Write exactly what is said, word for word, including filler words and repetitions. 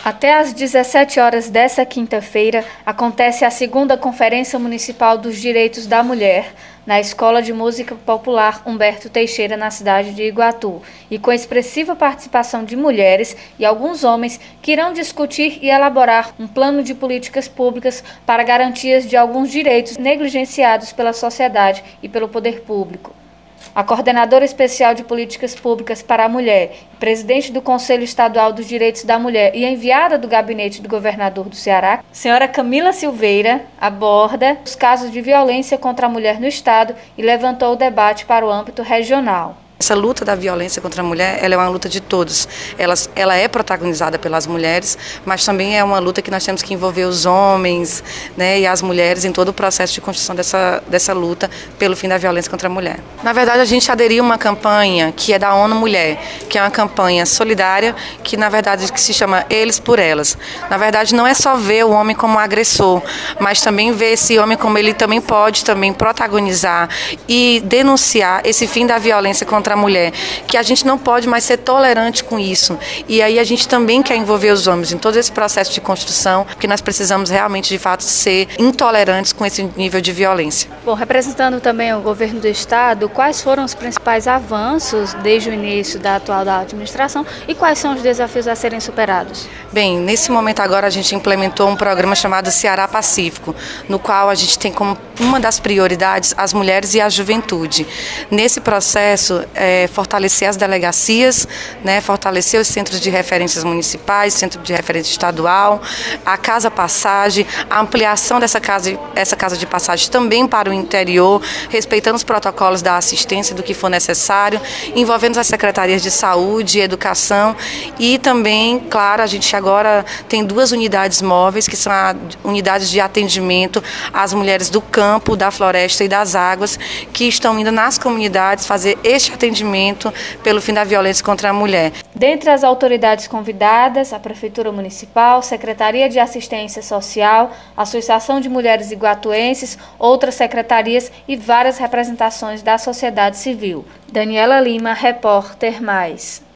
Até às dezessete horas desta quinta-feira, acontece a segunda Conferência Municipal dos Direitos da Mulher, na Escola de Música Popular Humberto Teixeira, na cidade de Iguatu, e com expressiva participação de mulheres e alguns homens que irão discutir e elaborar um plano de políticas públicas para garantias de alguns direitos negligenciados pela sociedade e pelo poder público. A coordenadora especial de políticas públicas para a mulher, presidente do Conselho Estadual dos Direitos da Mulher e enviada do gabinete do governador do Ceará, senhora Camila Silveira, aborda os casos de violência contra a mulher no estado e levantou o debate para o âmbito regional. Essa luta da violência contra a mulher, ela é uma luta de todos. Ela, ela é protagonizada pelas mulheres, mas também é uma luta que nós temos que envolver os homens, né, e as mulheres em todo o processo de construção dessa, dessa luta pelo fim da violência contra a mulher. Na verdade, a gente aderiu a uma campanha que é da ONU Mulher, que é uma campanha solidária, que na verdade que se chama Eles por Elas. Na verdade, não é só ver o homem como agressor, mas também ver esse homem como ele também pode também protagonizar e denunciar esse fim da violência contra a mulher, que a gente não pode mais ser tolerante com isso. E aí a gente também quer envolver os homens em todo esse processo de construção, porque nós precisamos realmente, de fato, ser intolerantes com esse nível de violência. Bom, representando também o governo do estado, quais foram os principais avanços desde o início da atual da administração e quais são os desafios a serem superados? Bem, nesse momento agora a gente implementou um programa chamado Ceará Pacífico, no qual a gente tem como uma das prioridades as mulheres e a juventude. Nesse processo, É, fortalecer as delegacias, né, fortalecer os centros de referências municipais, centro de referência estadual, a Casa Passagem, a ampliação dessa casa, essa casa de passagem também para o interior, respeitando os protocolos da assistência do que for necessário, envolvendo as secretarias de saúde e educação e também, claro, a gente agora tem duas unidades móveis, que são a, unidades de atendimento às mulheres do campo, da floresta e das águas, que estão indo nas comunidades fazer este atendimento pelo fim da violência contra a mulher. Dentre as autoridades convidadas, a Prefeitura Municipal, Secretaria de Assistência Social, Associação de Mulheres Iguatuenses, outras secretarias e várias representações da sociedade civil. Daniela Lima, repórter Mais.